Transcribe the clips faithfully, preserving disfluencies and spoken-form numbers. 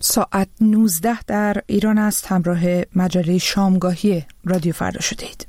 ساعت نوزده در ایران است. همراه مجله شامگاهی رادیو فردا شدید.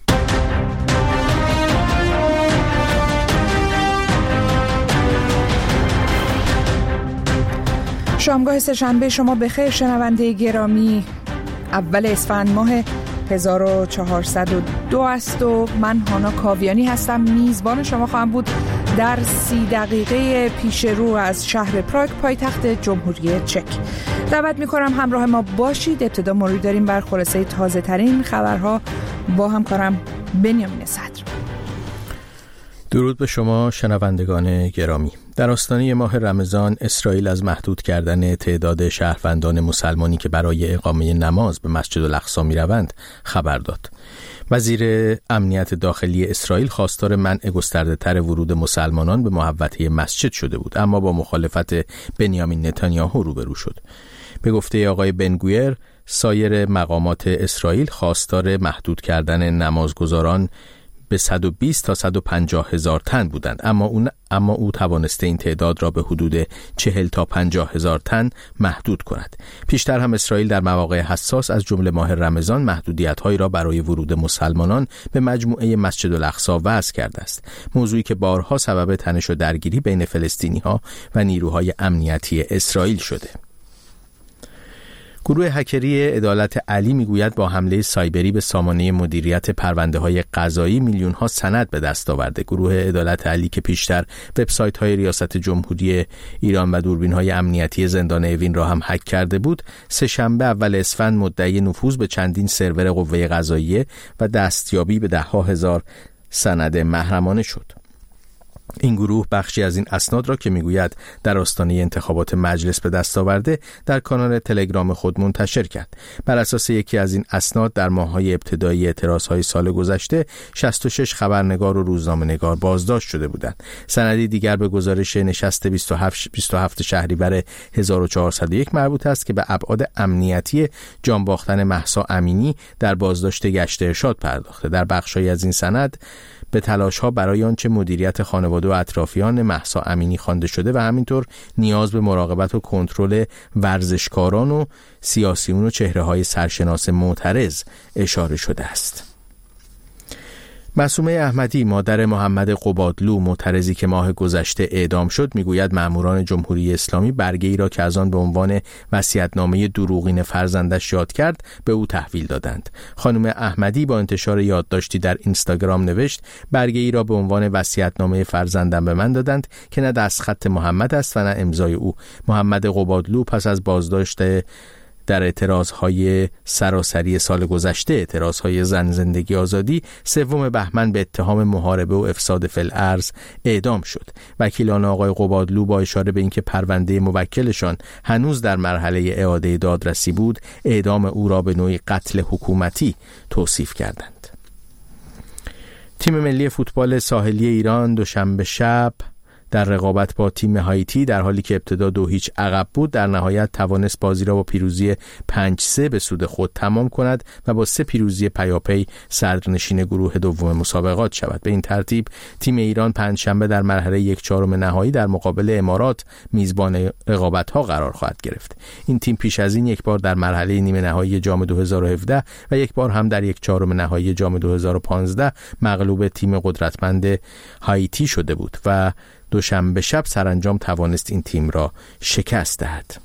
شامگاه سه‌شنبه شما بخیر شنونده گرامی. اول اسفند ماه هزار و چهارصد و دو است و من هانا کاویانی هستم. میزبان شما خواهم بود در سی دقیقه پیش رو از شهر پراگ پایتخت جمهوری چک. دعوت می‌کنم همراه ما باشید. ابتدا مروری داریم بر خلاصه تازه ترین خبرها با همکارم بنیامین صدر. درود به شما شنوندگان گرامی. در آستانه ماه رمضان اسرائیل از محدود کردن تعداد شهروندان مسلمانی که برای اقامه نماز به مسجد الاقصی می‌روند خبر داد. وزیر امنیت داخلی اسرائیل خواستار منع گسترده‌تر ورود مسلمانان به محوطه مسجد شده بود، اما با مخالفت بنیامین نتانیاهو روبرو شد. به گفته آقای بنگویر، سایر مقامات اسرائیل خواستار محدود کردن نمازگزاران به صد و بیست تا صد و پنجاه هزار تن بودند، اما اون اما او توانسته این تعداد را به حدود چهل تا پنجاه هزار تن محدود کند. پیشتر هم اسرائیل در مواقع حساس از جمله ماه رمضان محدودیت‌هایی را برای ورود مسلمانان به مجموعه مسجد الاقصی وضع کرده است، موضوعی که بارها سبب تنش و درگیری بین فلسطینی‌ها و نیروهای امنیتی اسرائیل شده. گروه هکری عدالت علی میگوید با حمله سایبری به سامانه مدیریت پرونده‌های قضایی میلیون‌ها سند به دست آورده. گروه عدالت علی که پیشتر وبسایت‌های ریاست جمهوری ایران و دوربین‌های امنیتی زندان اوین را هم هک کرده بود، سه شنبه اول اسفند مدعی نفوذ به چندین سرور قوه قضاییه و دستیابی به ده‌ها هزار سند محرمانه شد. این گروه بخشی از این اسناد را که میگوید در آستانه انتخابات مجلس به دست آورده در کانال تلگرام خود منتشر کرد. بر اساس یکی از این اسناد در ماه‌های ابتدایی اعتراض‌های سال گذشته شصت و شش خبرنگار و روزنامه‌نگار بازداشت شده بودند. سندی دیگر به گزارش نشست بیست و هفتم شهریور هزار و چهارصد و یک مربوط است که به ابعاد امنیتی جان باختن مهسا امینی در بازداشت گشت ارشاد پرداخته. در بخشی از این سند به تلاش‌ها برای آنچه مدیریت خانواده و اطرافیان مهسا امینی خوانده شده و همینطور نیاز به مراقبت و کنترل ورزشکاران و سیاسیون و چهره‌های سرشناس معترض اشاره شده است. معصومه احمدی، مادر محمد قبادلو، معترضی که ماه گذشته اعدام شد، میگوید ماموران جمهوری اسلامی برگه ای را که از آن به عنوان وصیت‌نامه دروغین فرزندش یاد کرد به او تحویل دادند. خانم احمدی با انتشار یادداشتی در اینستاگرام نوشت: برگه ای را به عنوان وصیت‌نامه فرزندم به من دادند که نه دستخط محمد است و نه امضای او. محمد قبادلو پس از بازداشت در اعتراضهای سراسری سال گذشته، اعتراضهای زن زندگی آزادی، سوم بهمن به اتهام محاربه و افساد فی الارض اعدام شد. وکیلان آقای قبادلو با اشاره به اینکه پرونده موکلشان هنوز در مرحله اعاده دادرسی بود، اعدام او را به نوعی قتل حکومتی توصیف کردند. تیم ملی فوتبال ساحلی ایران دوشنبه شب در رقابت با تیم هایتی در حالی که ابتدا دو هیچ عقب بود، در نهایت توانست بازی را با پیروزی پنج سه به سود خود تمام کند و با سه پیروزی پیاپی صدرنشین گروه دوم مسابقات شود. به این ترتیب تیم ایران پنجشنبه در مرحله یک چهارم نهایی در مقابل امارات میزبان رقابت‌ها قرار خواهد گرفت. این تیم پیش از این یک بار در مرحله نیمه نهایی جام دو هزار و هفده و یک بار هم در یک چهارم نهایی جام دو هزار و پانزده مغلوب تیم قدرتمند هایتی شده بود و دوشنبه شب سرانجام توانست این تیم را شکست دهد.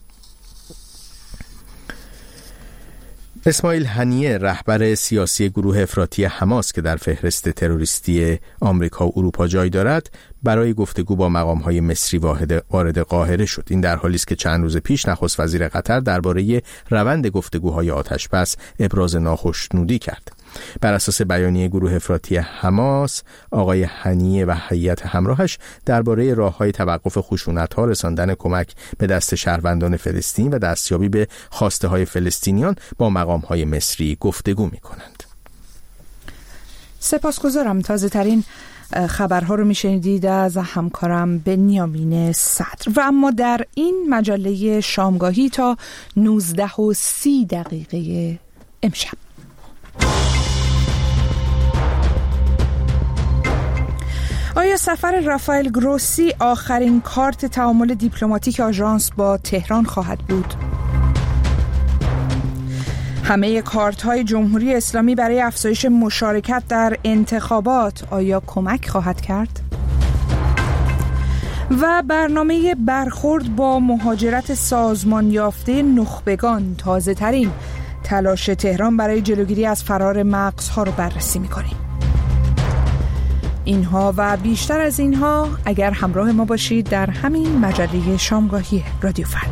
اسماعیل هنیه، رهبر سیاسی گروه افراطی حماس که در فهرست تروریستی آمریکا و اروپا جای دارد، برای گفتگو با مقام‌های مصری وارد قاهره شد. این در حالی است که چند روز پیش نخست وزیر قطر درباره روند گفتگوهای آتش‌بس ابراز ناخشنودی کرد. بر اساس بیانیه گروه افراطی حماس، آقای هنیه و هیئت همراهش درباره راه‌های توقف خشونت‌ها، رساندن کمک به دست شهروندان فلسطین و دستیابی به خواسته‌های فلسطینیان با مقام‌های مصری گفتگو می‌کنند. سپاسگزارم. تازه ترین خبرها رو میشنیدید از همکارم بنیامین صدر. و اما در این مجله شامگاهی تا نوزده و سی دقیقه امشب آیا سفر رافائل گروسی آخرین کارت تعامل دیپلماتیک آژانس با تهران خواهد بود؟ همه کارت‌های جمهوری اسلامی برای افزایش مشارکت در انتخابات آیا کمک خواهد کرد؟ و برنامه برخورد با مهاجرت سازمان یافته نخبگان، تازه ترین تلاش تهران برای جلوگیری از فرار مغزها رو بررسی می‌کنیم. اینها و بیشتر از اینها اگر همراه ما باشید در همین مجله شامگاهی رادیو فردا.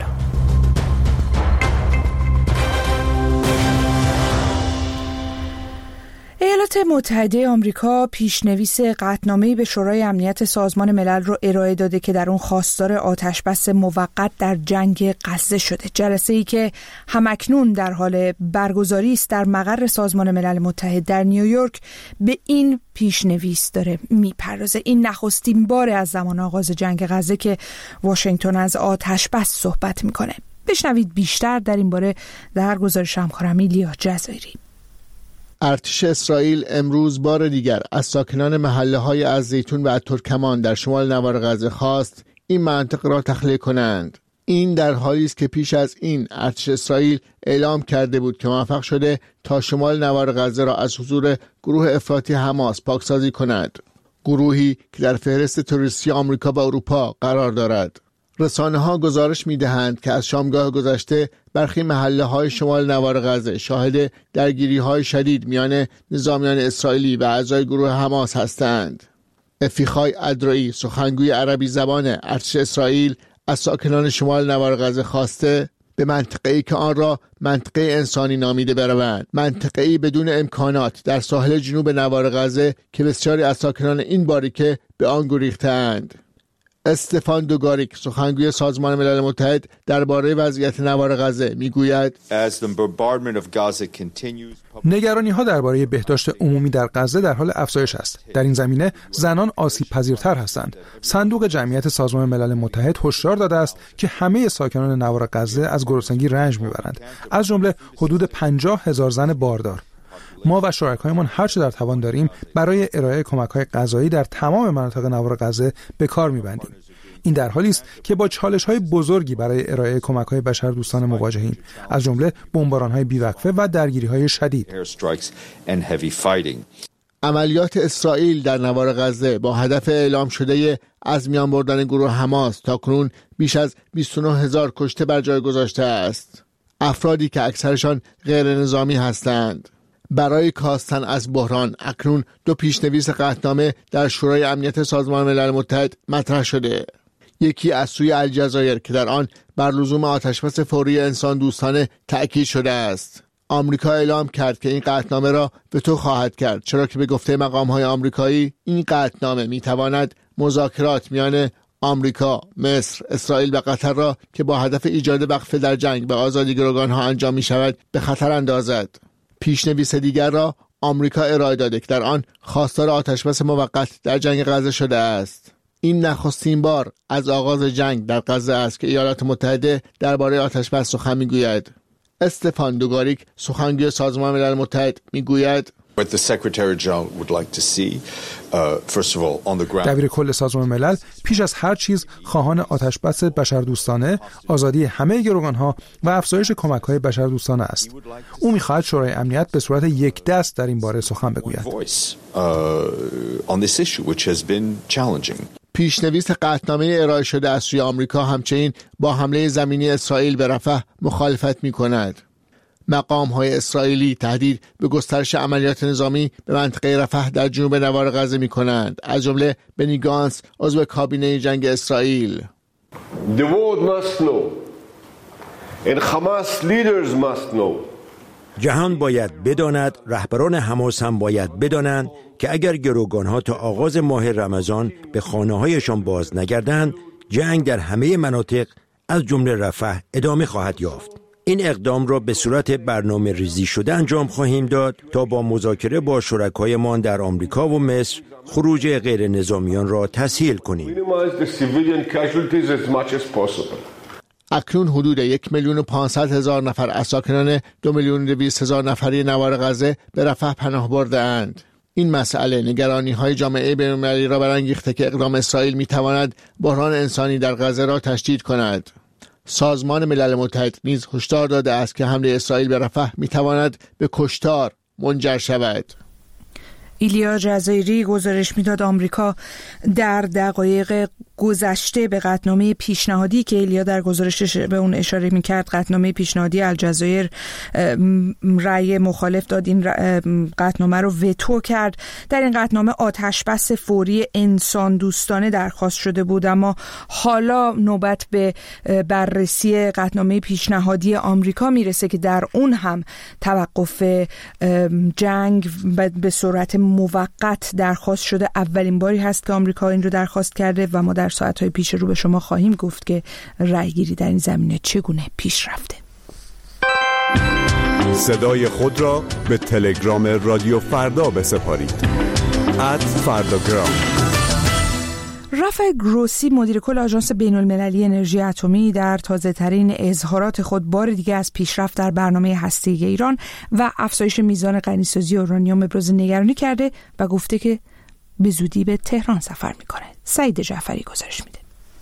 ایالات متحده آمریکا پیشنویس قطعنامه‌ای به شورای امنیت سازمان ملل رو ارائه داده که در اون خواستار آتشبس موقت در جنگ غزه شده. جلسه‌ای که همکنون در حال برگزاری است در مقر سازمان ملل متحد در نیویورک به این پیشنویس داره میپردازه. این نخستین بار از زمان آغاز جنگ غزه که واشنگتن از آتشبس صحبت میکنه. بشنوید بیشتر در این باره در گزارش همکارم ایلیا جزایری. ارتش اسرائیل امروز بار دیگر از ساکنان محله‌های الزیتون و الترکمان در شمال نوار غزه خواست این منطقه را تخلیه کنند. این در حالی است که پیش از این ارتش اسرائیل اعلام کرده بود که موفق شده تا شمال نوار غزه را از حضور گروه افراطی حماس پاکسازی کند. گروهی که در فهرست تروریستی آمریکا و اروپا قرار دارد. رسانه ها گزارش می دهند که از شامگاه گذشته برخی محله های شمال نوار غزه شاهد درگیری های شدید میان نظامیان اسرائیلی و اعضای گروه حماس هستند. افیخای ادرایی، سخنگوی عربی زبان ارتش اسرائیل، از ساکنان شمال نوار غزه خواسته به منطقه‌ای که آن را منطقه انسانی نامیده بروند، منطقه‌ای بدون امکانات در ساحل جنوب نوار غزه که بسیاری از ساکنان این باریکه به آن گریخته‌اند. استفان دوگاریک، سخنگوی سازمان ملل متحد درباره وضعیت نوار غزه میگوید نگرانی ها درباره بهداشت عمومی در غزه در حال افزایش است. در این زمینه زنان آسیب پذیرتر هستند. صندوق جمعیت سازمان ملل متحد هشدار داده است که همه ساکنان نوار غزه از گرسنگی رنج میبرند، از جمله حدود پنجاه هزار زن باردار. ما و شرکایمان هر چه در توان داریم برای ارائه کمک‌های غذایی در تمام مناطق نوار غزه به کار می‌بندیم. این در حالی است که با چالش‌های بزرگی برای ارائه کمک‌های بشردوستانه مواجهیم، از جمله بمباران‌های بی‌وقفه و درگیری‌های شدید. عملیات اسرائیل در نوار غزه با هدف اعلام شده از میان بردن گروه حماس تاکنون بیش از بیست و نه هزار کشته بر جای گذاشته است. افرادی که اکثرشان غیر نظامی هستند. برای کاستن از بحران اکنون دو پیشنویس قطعنامه در شورای امنیت سازمان ملل متحد مطرح شده. یکی از سوی الجزایر که در آن بر لزوم آتشبس فوری انسان دوستانه تأکید شده است. آمریکا اعلام کرد که این قطعنامه را وتو خواهد کرد، چرا که به گفته مقام‌های آمریکایی این قطعنامه می‌تواند مذاکرات میان آمریکا، مصر، اسرائیل و قطر را که با هدف ایجاد وقفه در جنگ و آزادی گروگان‌ها انجام می‌شود به خطر اندازد. پیشنویس دیگر را آمریکا ارائه داده که در آن خواستار آتشبس موقت در جنگ غزه شده است. این نخستین بار از آغاز جنگ در غزه است که ایالات متحده درباره آتشبس سخن میگوید. استفان دوگاریک، سخنگوی سازمان ملل متحد، میگوید دبیر کل سازمان ملل پیش از هر چیز خواهان آتشبس بشردوستانه، آزادی همه گروگانها و افزایش کمک‌های بشردوستانه است. او می‌خواهد شورای امنیت به صورت یک دست در این باره سخن بگوید. پیشنویس قطعنامه ارائه شده از سوی آمریکا همچنین با حمله زمینی اسرائیل به رفح مخالفت می‌کند. مقام‌های اسرائیلی تهدید به گسترش عملیات نظامی به منطقه رفح در جنوب نوار غزه می‌کنند، از جمله بنی گانتس، عضو کابینه جنگ اسرائیل. The world must know and Hamas leaders must know. جهان باید بداند، رهبران حماس هم باید بدانند که اگر گروگان‌ها تا آغاز ماه رمضان به خانه‌هایشان باز نگردند، جنگ در همه مناطق از جمله رفح ادامه خواهد یافت. این اقدام را به صورت برنامه ریزی شده انجام خواهیم داد تا با مذاکره با شرکایمان در آمریکا و مصر خروج غیر نظامیان را تسهیل کنیم. اکنون حدود یک میلیون و پانصد هزار نفر از ساکنان دو میلیون و دویست هزار نفری نوار غزه به رفح پناه برده اند. این مسئله نگرانی های جامعه بین‌المللی را برانگیخته که اقدام اسرائیل می تواند بحران انسانی در غزه را تشدید کند. سازمان ملل متحد نیز هشدار داده است که حمله اسرائیل به رفح میتواند به کشتار منجر شود. ایلیا جزایری گزارش میداد آمریکا در دقایق گذشته به قطعنامه پیشنهادی که ایلیا در گزارشش به اون اشاره میکرد، قطعنامه پیشنهادی الجزایر، رأی مخالف داد، این قطعنامه رو وتو کرد. در این قطعنامه آتش بس فوری انسان دوستانه درخواست شده بود، اما حالا نوبت به بررسی قطعنامه پیشنهادی آمریکا میرسه که در اون هم توقف جنگ به صورت موقت درخواست شده. اولین باری هست که آمریکا این رو درخواست کرده و ما در ساعت‌های پیش رو به شما خواهیم گفت که رأی‌گیری در این زمینه چگونه پیش رفته. صدای خود را به تلگرام رادیو فردا بسپارید. ات فرداگرام. رافائل گروسی مدیر کل آژانس بین‌المللی انرژی اتمی در تازه‌ترین اظهارات خود بار دیگه از پیشرفت در برنامه هسته‌ای ایران و افزایش میزان غنیسازی اورانیوم ابراز نگرانی کرده و گفته که به زودی به تهران سفر میکنه. سعید جعفری گزارش میده.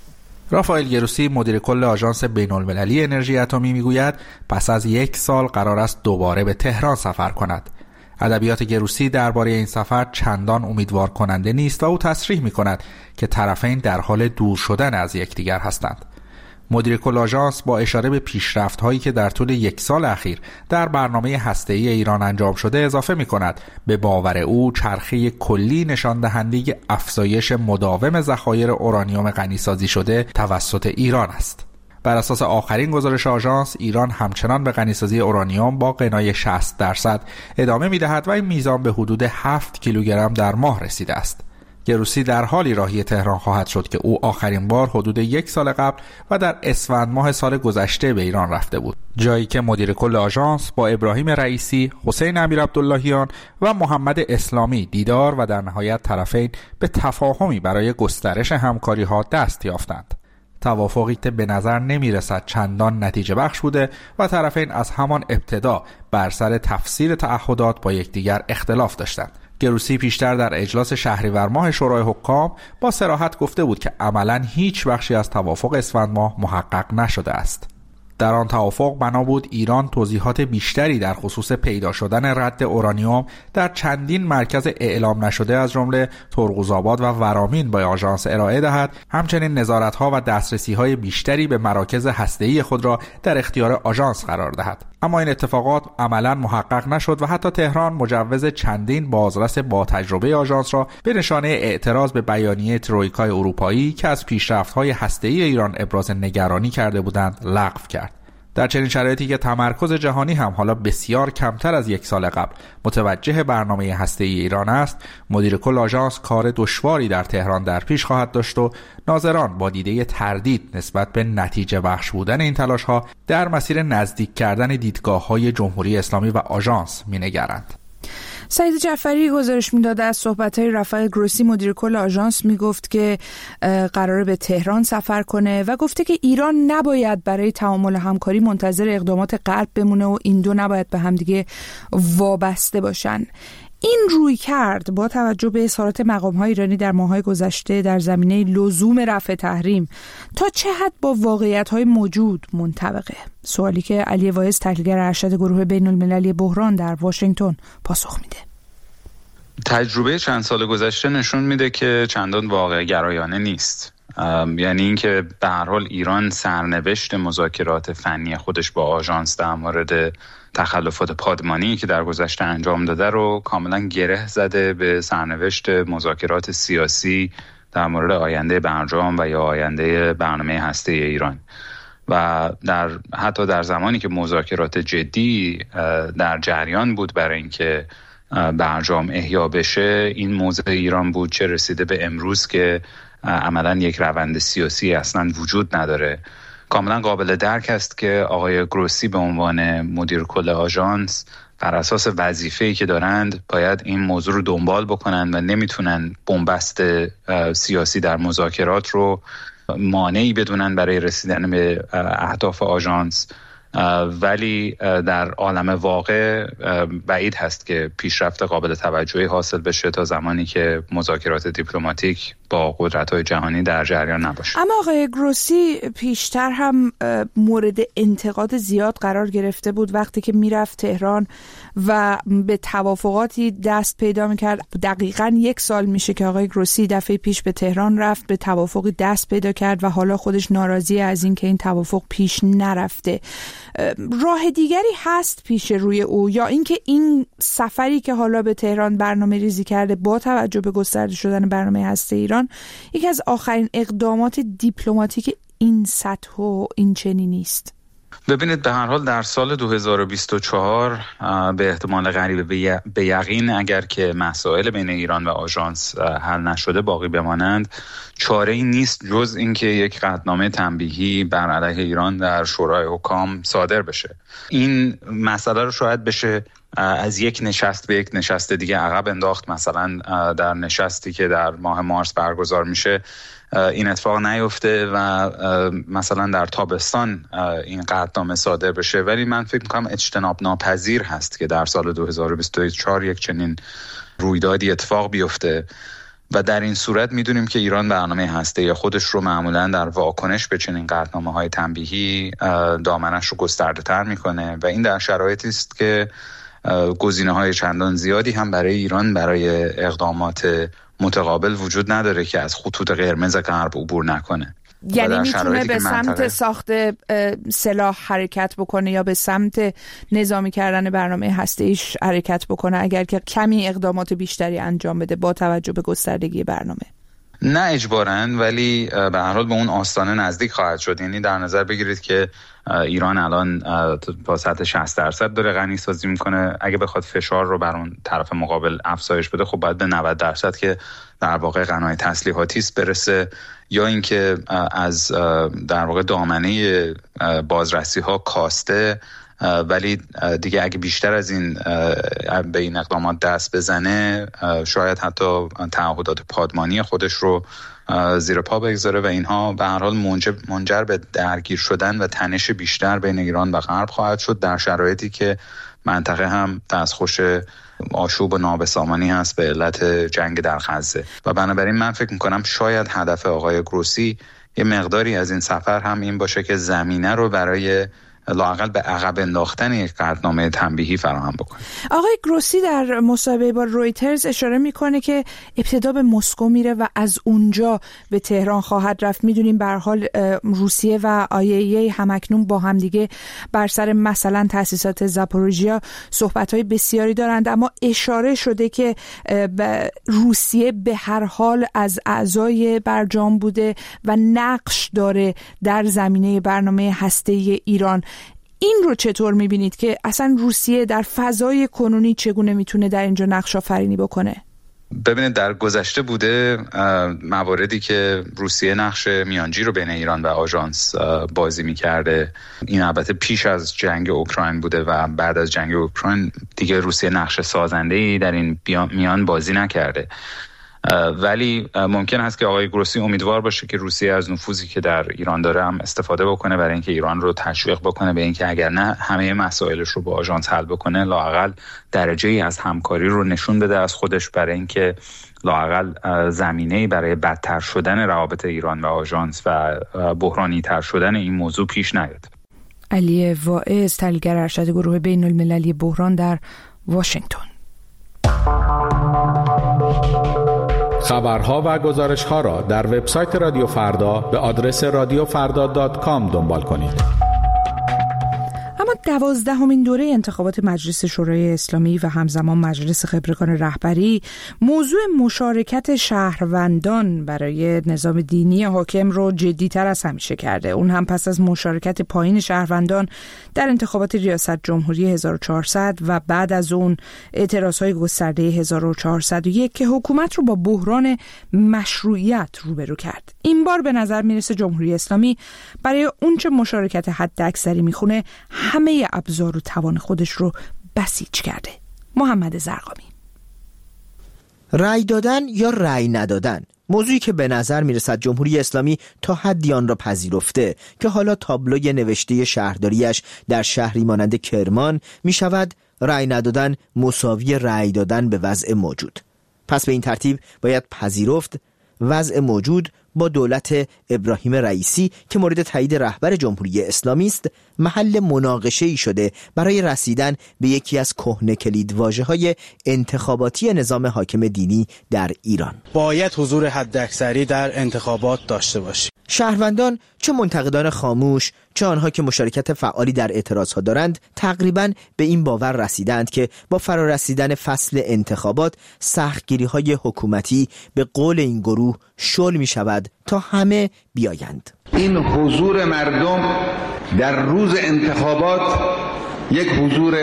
رافائل گروسی مدیر کل آژانس بین‌المللی انرژی اتمی میگوید پس از یک سال قرار است دوباره به تهران سفر کند. ادبیات گروسی درباره این سفر چندان امیدوار کننده نیست و او تصریح می‌کند که طرفین در حال دور شدن از یکدیگر هستند. مدیر کل آژانس با اشاره به پیشرفت‌هایی که در طول یک سال اخیر در برنامه هسته‌ای ایران انجام شده اضافه می‌کند به باور او چرخه کلی نشان دهنده افزایش مداوم ذخایر اورانیوم غنی‌سازی شده توسط ایران است. بر اساس آخرین گزارش آژانس، ایران همچنان به غنیسازی اورانیوم با غنای شصت درصد ادامه می‌دهد و این میزان به حدود هفت کیلوگرم در ماه رسیده است. گروسی در حالی راهی تهران خواهد شد که او آخرین بار حدود یک سال قبل و در اسفند ماه سال گذشته به ایران رفته بود، جایی که مدیر کل آژانس با ابراهیم رئیسی، حسین امیرعبداللهیان و محمد اسلامی دیدار و در نهایت طرفین به تفاهمی برای گسترش همکاری‌ها دست یافتند. توافقی که به نظر نمی رسد چندان نتیجه بخش بوده و طرفین از همان ابتدا بر سر تفسیر تعهدات با یکدیگر اختلاف داشتند. گروسی پیشتر در اجلاس شهریور ماه شورای حکام با صراحت گفته بود که عملاً هیچ بخشی از توافق اسفند ماه محقق نشده است. در آن توافق بنا بود ایران توضیحات بیشتری در خصوص پیدا شدن رد اورانیوم در چندین مرکز اعلام نشده از جمله ترقوزآباد و ورامین با آژانس ارائه دهد، همچنین نظارت‌ها و دسترسی‌های بیشتری به مراکز هسته‌ای خود را در اختیار آژانس قرار دهد. اما این اتفاقات عملاً محقق نشد و حتی تهران مجوز چندین بازرس با تجربه آژانس را به نشانه اعتراض به بیانیه ترویکای اروپایی که از پیشرفت‌های هسته‌ای ایران ابراز نگرانی کرده بودند لغو کرد. در چنین شرایطی که تمرکز جهانی هم حالا بسیار کمتر از یک سال قبل متوجه برنامه هسته‌ای ایران است، مدیر کل آژانس کار دشواری در تهران در پیش خواهد داشت و ناظران با دیده تردید نسبت به نتیجه بخش بودن این تلاش‌ها در مسیر نزدیک کردن دیدگاه‌های جمهوری اسلامی و آژانس می‌نگرند. سعید جعفری گزارش میداد از صحبت‌های رافائل گروسی مدیر کل آژانس میگفت که قراره به تهران سفر کنه و گفته که ایران نباید برای تعامل و همکاری منتظر اقدامات غرب بمونه و این دو نباید به همدیگه وابسته باشن. این روی کرد با توجه به اظهارات مقام‌های ایرانی در ماه‌های گذشته در زمینه لزوم رفع تحریم تا چه حد با واقعیت‌های موجود منطبقه؟ سوالی که علی واعظ تحلیلگر ارشد گروه بین‌المللی بحران در واشنگتن پاسخ میده. تجربه چند سال گذشته نشون میده که چندان واقع گرایانه نیست. یعنی اینکه به هر حال ایران سرنوشت مذاکرات فنی خودش با آژانس در مورد تخلفات پادمانی که در گذشته انجام داده رو کاملا گره زده به سرنوشت مذاکرات سیاسی در مورد آینده برجام و یا آینده برنامه هسته‌ای ایران. و در حتی در زمانی که مذاکرات جدی در جریان بود برای اینکه برجام احیا بشه، این موضع ایران بود چه رسیده به امروز که عملاً یک روند سیاسی اصلاً وجود نداره. کاملا قابل درک است که آقای گروسی به عنوان مدیر کل آژانس بر اساس وظیفه‌ای که دارند باید این موضوع رو دنبال بکنند و نمیتونن بنبست سیاسی در مذاکرات رو مانعی بدونن برای رسیدن به اهداف آژانس. ولی در عالم واقع بعید هست که پیشرفت قابل توجهی حاصل بشه تا زمانی که مذاکرات دیپلماتیک با با قدرت‌های جهانی در جریان نباشه. اما آقای گروسی پیشتر هم مورد انتقاد زیاد قرار گرفته بود وقتی که میرفت تهران و به توافقاتی دست پیدا میکرد. دقیقاً یک سال میشه که آقای گروسی دفعه پیش به تهران رفت، به توافقی دست پیدا کرد و حالا خودش ناراضی از این که این توافق پیش نرفته. راه دیگری هست پیش روی او، یا اینکه این سفری که حالا به تهران برنامه ریزی کرده با توجه به گسترده شدن برنامه هسته ایران یکی از آخرین اقدامات دیپلماتیک این سطح و این چنینی است؟ ببینید، به هر حال در سال دو هزار و بیست و چهار به احتمال قریب به یقین اگر که مسائل بین ایران و آژانس حل نشده باقی بمانند، چاره‌ای نیست جز اینکه یک قطعنامه تنبیهی بر علیه ایران در شورای حکام صادر بشه. این مسئله رو شاید بشه از یک نشست به یک نشست دیگه عقب انداخت. مثلا در نشستی که در ماه مارس برگزار میشه این اتفاق نیفته و مثلا در تابستان این قطعنامه صادر بشه، ولی من فکر میکنم اجتناب ناپذیر هست که در سال دو هزار و بیست و چهار یک چنین رویدادی اتفاق بیفته و در این صورت میدونیم که ایران برنامه هسته خودش رو معمولا در واکنش به چنین قطعنامه‌های تنبیهی دامنش رو گسترده تر میکنه و این در شرایطی است که گزینه‌های چندان زیادی هم برای ایران برای اقدامات متقابل وجود نداره که از خطوط قرمز غرب عبور نکنه. یعنی میتونه به سمت منطقه... ساخت سلاح حرکت بکنه یا به سمت نظامی کردن برنامه هسته‌ایش حرکت بکنه اگر که کمی اقدامات بیشتری انجام بده با توجه به گستردگی برنامه. نه اجباراً، ولی به هر حال به اون آستانه نزدیک خواهد شد. یعنی در نظر بگیرید که ایران الان با سطح شصت درصد داره غنی سازی میکنه. اگه بخواد فشار رو بر اون طرف مقابل افزایش بده، خب باید به نود درصد که در واقع غنای تسلیحاتی است برسه، یا اینکه از در واقع دامنه بازرسی ها کاسته، ولی دیگه اگه بیشتر از این به این اقدامات دست بزنه شاید حتی تعهدات پادمانی خودش رو زیر پا بگذاره و اینها به هر حال منجر به درگیر شدن و تنش بیشتر بین ایران و غرب خواهد شد، در شرایطی که منطقه هم دستخوش آشوب و نابسامانی هست به علت جنگ در غزه. و بنابراین من فکر میکنم شاید هدف آقای گروسی یه مقداری از این سفر هم این باشه که زمینه رو برای لااقل به عقب انداختن یک قطعنامه تنبیهی فراهم بکنه. آقای گروسی در مصاحبه با رویترز اشاره میکنه که ابتدا به مسکو میره و از اونجا به تهران خواهد رفت. میدونیم به هر حال روسیه و آی ای ای همکنون با هم دیگه بر سر مثلا تأسیسات زاپوروژیا صحبت‌های بسیاری دارند، اما اشاره شده که روسیه به هر حال از اعضای برجام بوده و نقش داره در زمینه برنامه هسته‌ای ایران. این رو چطور میبینید که اصلا روسیه در فضای کنونی چگونه میتونه در اینجا نقش آفرینی بکنه؟ ببینید، در گذشته بوده مواردی که روسیه نقش میانجی رو بین ایران و آژانس بازی میکرده. این البته پیش از جنگ اوکراین بوده و بعد از جنگ اوکراین دیگه روسیه نقش سازنده‌ای در این میان بازی نکرده، ولی ممکن است که آقای گروسی امیدوار باشه که روسیه از نفوذی که در ایران داره هم استفاده بکنه برای اینکه ایران رو تشویق بکنه به اینکه اگر نه همه مسائلش رو با آژانس حل بکنه، لااقل درجه‌ای از همکاری رو نشون بده از خودش برای اینکه لااقل زمینه‌ای برای بدتر شدن روابط ایران و آژانس و بحرانی تر شدن این موضوع پیش نیاد. علی واعظ، تحلیلگر ارشد گروه بین المللی بحران در واشنگتن. خبرها و گزارش‌ها را در وبسایت رادیو فردا به آدرس رادیو فردا دات کام دنبال کنید. اما دوازدهمین دوره انتخابات مجلس شورای اسلامی و همزمان مجلس خبرگان رهبری موضوع مشارکت شهروندان برای نظام دینی حاکم رو جدی‌تر از همیشه کرده. اون هم پس از مشارکت پایین شهروندان در انتخابات ریاست جمهوری هزار و چهارصد و بعد از اون اعتراضهای گسترده هزار و چهارصد و یک که حکومت رو با بحران مشروعیت روبرو کرد. این بار به نظر میرسه جمهوری اسلامی برای اونچه مشارکت حد اکثری میخونه همه ابزار و توان خودش رو بسیج کرده. محمد زرقامی. رأی دادن یا رأی ندادن، موضوعی که به نظر میرسد جمهوری اسلامی تا حدی آن را پذیرفته که حالا تابلوی نوشته شهرداریش در شهری مانند کرمان میشود رأی ندادن مساوی رأی دادن به وضع موجود. پس به این ترتیب باید پذیرفت وضع موجود با دولت ابراهیم رئیسی که مورد تایید رهبر جمهوری اسلامی است محل مناقشه‌ای شده برای رسیدن به یکی از کهنه کلیدواژه‌های انتخاباتی نظام حاکم دینی در ایران. باید حضور حداکثری در انتخابات داشته باشیم. شهروندان چه منتقدان خاموش چه آنها که مشارکت فعالی در اعتراضها دارند تقریباً به این باور رسیدند که با فرارسیدن فصل انتخابات سختگیری‌های حکومتی به قول این گروه شل می شود تا همه بیایند. این حضور مردم در روز انتخابات یک حضور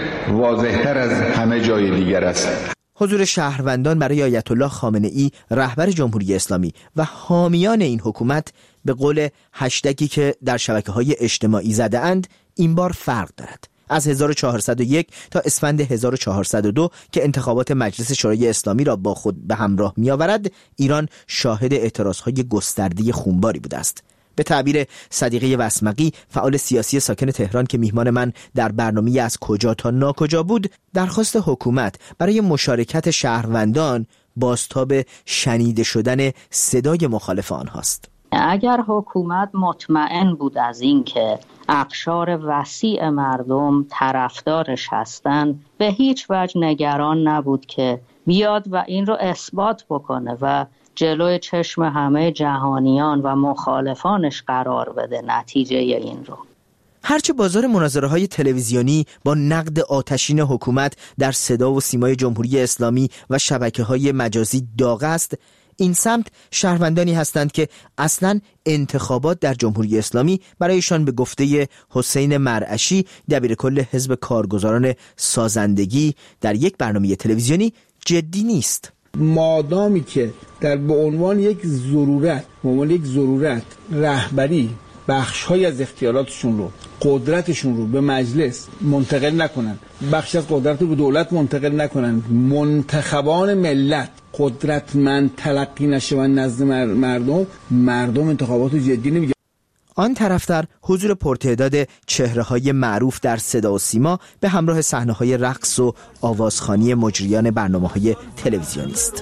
واضح‌تر از همه جای دیگر است. حضور شهروندان برای آیت الله خامنه ای رهبر جمهوری اسلامی و حامیان این حکومت به قول هشتگی که در شبکه‌های اجتماعی زده اند این بار فرق دارد. از هزار و چهارصد و یک تا اسفند هزار و چهارصد و دو که انتخابات مجلس شورای اسلامی را با خود به همراه می‌آورد، ایران شاهد اعتراضهای گسترده خونباری بوده است. به تعبیر صدیقه وسمقی، فعال سیاسی ساکن تهران که میهمان من در برنامه از کجا تا ناکجا بود، درخواست حکومت برای مشارکت شهروندان بازتاب شنیده شدن صدای مخالف آنهاست. اگر حکومت مطمئن بود از این که اقشار وسیع مردم طرفدارش هستند، به هیچ وجه نگران نبود که بیاد و این رو اثبات بکنه و جلوی چشم همه جهانیان و مخالفانش قرار بده نتیجه این رو. هرچه بازار مناظره‌های تلویزیونی با نقد آتشین حکومت در صدا و سیمای جمهوری اسلامی و شبکه‌های مجازی داغ است، این سمت شهروندانی هستند که اصلاً انتخابات در جمهوری اسلامی برایشان به گفته حسین مرعشی دبیرکل حزب کارگزاران سازندگی در یک برنامه تلویزیونی جدی نیست. مادامی که در به عنوان یک ضرورت به عنوان یک ضرورت رهبری بخش‌های از اختیاراتشون رو قدرتشون رو به مجلس منتقل نکنن، بخش از قدرت رو به دولت منتقل نکنن، منتخبان ملت قدرتمند تلقی نشون نزد مردم مردم انتخابات رو جدی نمیگیرن. آن طرفتر حضور پرتعداد چهره‌های معروف در صدا و سیما به همراه صحنه‌های رقص و آوازخوانی مجریان برنامه‌های تلویزیونی است.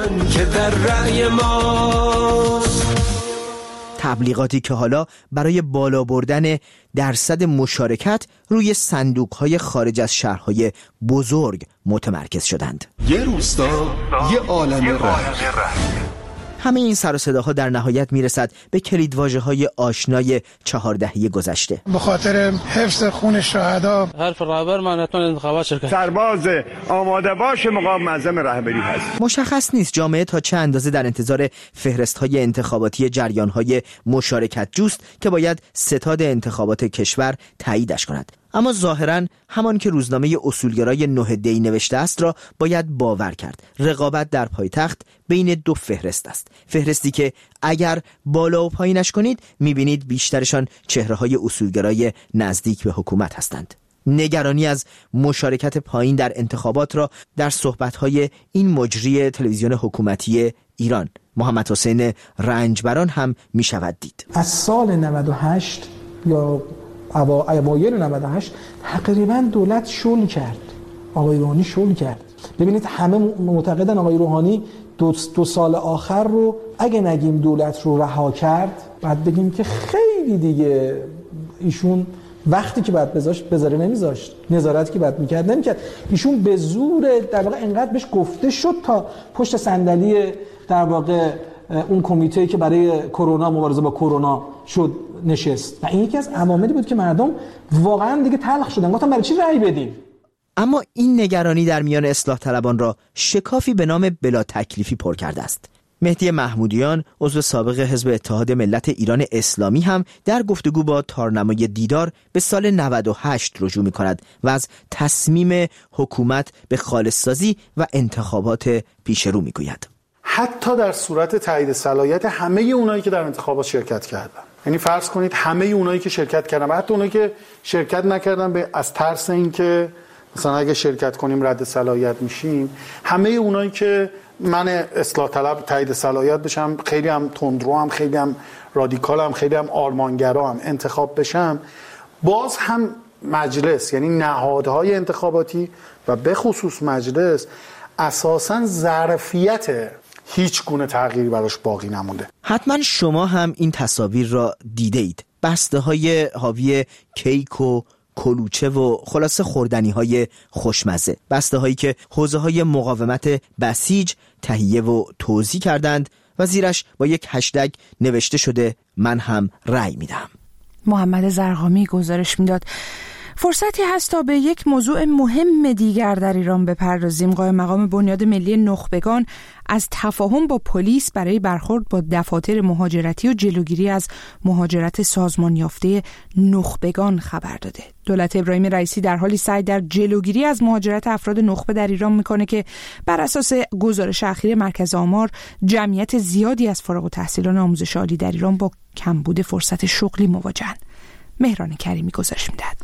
تبلیغاتی که حالا برای بالا بردن درصد مشارکت روی صندوق‌های خارج از شهرهای بزرگ متمرکز شدند. یه روستا، یه عالم رنگ. همه این سر و صداها در نهایت میرسد به کلیدواژه‌های آشنای چهار دهه گذشته. به خاطر حفظ خون شهدا حرف رهبر من حتما انتخابات شرکت. سرباز آماده باش مقام معظم رهبری هست. مشخص نیست جامعه تا چه اندازه در انتظار فهرست‌های انتخاباتی جریان‌های مشارکت جوست که باید ستاد انتخابات کشور تاییدش کند. اما ظاهراً همان که روزنامه اصولگرای نه دی نوشته است را باید باور کرد. رقابت در پایتخت بین دو فهرست است. فهرستی که اگر بالا و پایینش کنید میبینید بیشترشان چهره‌های اصولگرای نزدیک به حکومت هستند. نگرانی از مشارکت پایین در انتخابات را در صحبت‌های این مجری تلویزیون حکومتی ایران محمد حسین رنجبران هم میشود دید. از سال نود و هشت یا اوایل نود و هشت تقریبا دولت شل کرد، آقای روحانی شل کرد. ببینید همه معتقدن آقای روحانی دو, دو سال آخر رو اگه نگیم دولت رو رها کرد، بعد بگیم که خیلی دیگه ایشون وقتی که بعد بذاشت بذاره نمیذاشت، نظارتی که بعد میکرد نمیکرد. ایشون به زور در واقع انقدر بهش گفته شد تا پشت صندلی در واقع اون کمیته که برای کرونا مبارزه با کرونا شد نشست و این یکی از عواملی بود که مردم واقعا دیگه تلخ شدن، گفتن برای چی رأی بدیم. اما این نگرانی در میان اصلاح طلبان را شکافی به نام بلا تکلیفی پر کرده است. مهدی محمودیان عضو سابق حزب اتحاد ملت ایران اسلامی هم در گفتگو با تارنمای دیدار به سال نود و هشت رجوع می‌کند و از تصمیم حکومت به خالص‌سازی و انتخابات پیش رو می‌گوید. حتی در صورت تایید صلاحیت همه اونایی که در انتخابات شرکت کردن، یعنی فرض کنید همه اونایی که شرکت کردن و حتی اونایی که شرکت نکردن به از ترس این که مثلا اگه شرکت کنیم رد صلاحیت میشیم، همه اونایی که من اصلاح طلب تایید صلاحیت بشم، خیلی هم تندرو هم خیلی هم رادیکال هم خیلی هم آرمانگرا هم انتخاب بشم، باز هم مجلس یعنی نهادهای انتخاباتی و به خصوص مجلس اساساً ظرفیت هیچ گونه تغییری براش باقی نمونده. حتما شما هم این تصاویر را دیده اید. بسته های حاوی کیک و کلوچه و خلاصه خوردنی های خوشمزه، بسته هایی که حوزه های مقاومت بسیج تهیه و توزیع کردند و زیرش با یک هشتگ نوشته شده من هم رأی میدم. محمد زرقامی گزارش میداد. فرصتی هست تا به یک موضوع مهم دیگر در ایران بپردازیم. قائم مقام بنیاد ملی نخبگان از تفاهم با پلیس برای برخورد با دفاتر مهاجرتی و جلوگیری از مهاجرت سازمان یافته نخبگان خبر داده. دولت ابراهیم رئیسی در حالی سعی در جلوگیری از مهاجرت افراد نخبه در ایران میکنه که بر اساس گزارش اخیر مرکز آمار جمعیت زیادی از فارغ التحصیلان آموزش عالی در ایران با کمبود فرصت شغلی مواجهن. مهران کریمی گزارش میدهد.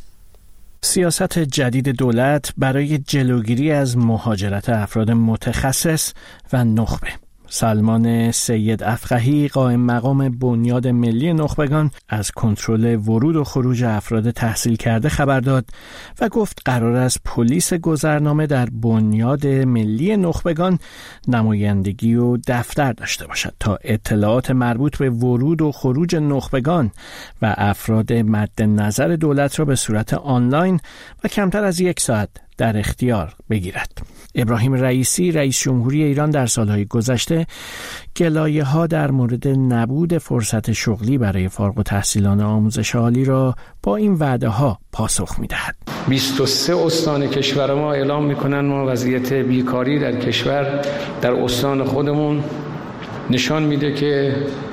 سیاست جدید دولت برای جلوگیری از مهاجرت افراد متخصص و نخبه. سلمان سید افقهی قائم مقام بنیاد ملی نخبگان از کنترل ورود و خروج افراد تحصیل کرده خبر داد و گفت قرار است پلیس گذرنامه در بنیاد ملی نخبگان نمایندگی و دفتر داشته باشد تا اطلاعات مربوط به ورود و خروج نخبگان و افراد مد نظر دولت را به صورت آنلاین و کمتر از یک ساعت در اختیار بگیرد. ابراهیم رئیسی رئیس جمهوری ایران در سالهای گذشته گلایه‌ها در مورد نبود فرصت شغلی برای فارغ التحصیلان آموزش عالی را با این وعده‌ها پاسخ می‌دهد. بیست و سه استان کشور ما اعلام می‌کنند ما وضعیت بیکاری در کشور در استان خودمون نشان میده که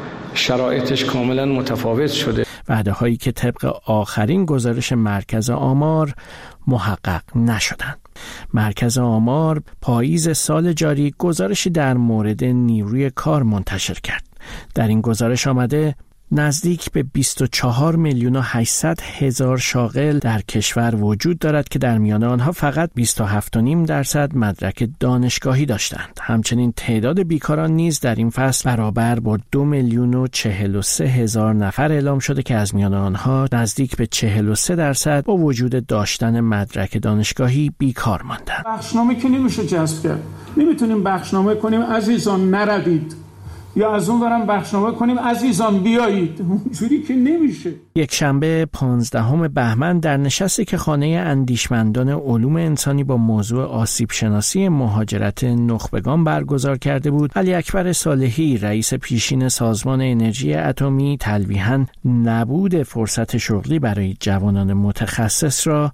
شرایطش کاملا متفاوت شده. وعده‌هایی که طبق آخرین گزارش مرکز آمار محقق نشدند. مرکز آمار پاییز سال جاری گزارشی در مورد نیروی کار منتشر کرد. در این گزارش آمده نزدیک به بیست و چهار میلیون و هشتصد هزار شاغل در کشور وجود دارد که در میان آنها فقط بیست و هفت و نیم درصد مدرک دانشگاهی داشتند. همچنین تعداد بیکاران نیز در این فصل برابر با دو میلیون و چهل و سه هزار نفر اعلام شده که از میان آنها نزدیک به چهل و سه درصد با وجود داشتن مدرک دانشگاهی بیکار ماندند. بخشنامه که نمیشه جذب کرد. نمیتونیم بخشنامه کنیم عزیزان نروید، یا از اون برم بخشنامه کنیم عزیزان بیایید. اونجوری که نمیشه. یک شنبه پانزدهم بهمن در نشستی که خانه اندیشمندان علوم انسانی با موضوع آسیب شناسی مهاجرت نخبگان برگزار کرده بود، علی اکبر صالحی رئیس پیشین سازمان انرژی اتمی تلویحاً نبود فرصت شغلی برای جوانان متخصص را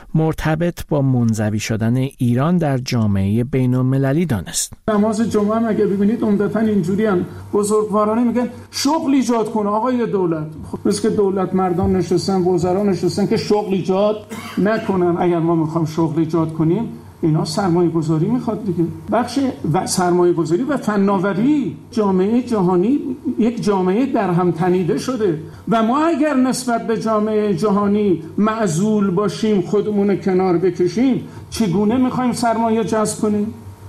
مرتبط با منزوی شدن ایران در جامعه بین‌المللی دانست. نماز جمعه هم اگه ببینید عمدتاً اینجوری هم بزرگوارانه میگن شغل ایجاد کنه آقای دولت. خب مثل که دولت مردان نشستن، وزرا نشستن که شغل ایجاد نکنن. اگر ما میخوام شغل ایجاد کنیم اینا سرمایه گذاری میخواد دیگه. بخش و سرمایه گذاری و فناوری. جامعه جهانی یک جامعه در هم تنیده شده و ما اگر نسبت به جامعه جهانی معزول باشیم، خودمون کنار بکشیم، چگونه میخوایم سرمایه جذب کنیم؟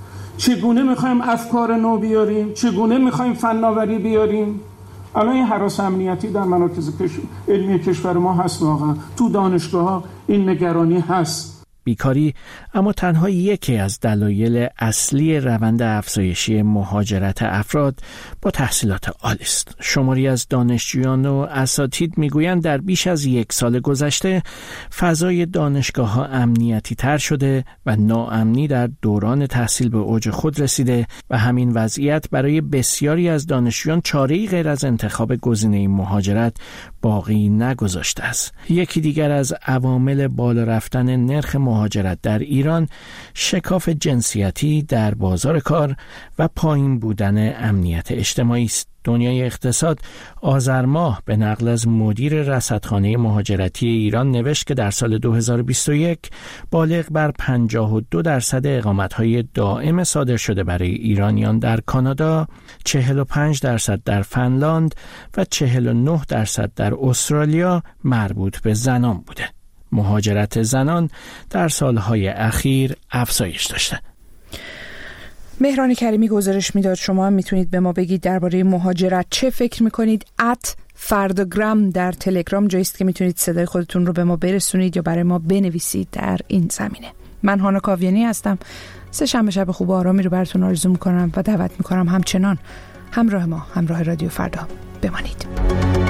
چگونه میخوایم افکار نو بیاریم؟ چگونه میخوایم فناوری بیاریم؟ الان این هراس امنیتی در مراکز علمی کشور ما هست، واقعا تو دانشگاه ها این نگرانی هست. بیکاری اما تنها یکی از دلایل اصلی روند افزایشی مهاجرت افراد با تحصیلات عالی است. شماری از دانشجویان و اساتید میگویند در بیش از یک سال گذشته فضای دانشگاه‌ها امنیتی تر شده و ناامنی در دوران تحصیل به اوج خود رسیده و همین وضعیت برای بسیاری از دانشجویان چاره‌ای غیر از انتخاب گزینه مهاجرت باقی نگذاشته است. یکی دیگر از عوامل بالا رفتن نرخ مهاجرت در ایران شکاف جنسیتی در بازار کار و پایین بودن امنیت اجتماعی است. دنیای اقتصاد آذر ماه به نقل از مدیر رصدخانه مهاجرتی ایران نوشت که در سال دو هزار و بیست و یک بالغ بر پنجاه و دو درصد اقامت‌های دائم صادر شده برای ایرانیان در کانادا، چهل و پنج درصد در فنلاند و چهل و نه درصد در استرالیا مربوط به زنان بوده. مهاجرت زنان در سالهای اخیر افزایش داشته. مهران کریمی گزارش میداد. شما هم میتونید به ما بگید درباره مهاجرت چه فکر میکنید. ات فرداگرام در تلگرام جاییست که میتونید صدای خودتون رو به ما برسونید یا برای ما بنویسید در این زمینه. من هانا کاویانی هستم. سه شنبه شب خوب و آرامی رو براتون آرزو میکنم و دعوت میکنم همچنان همراه ما، همراه رادیو فردا بمانید.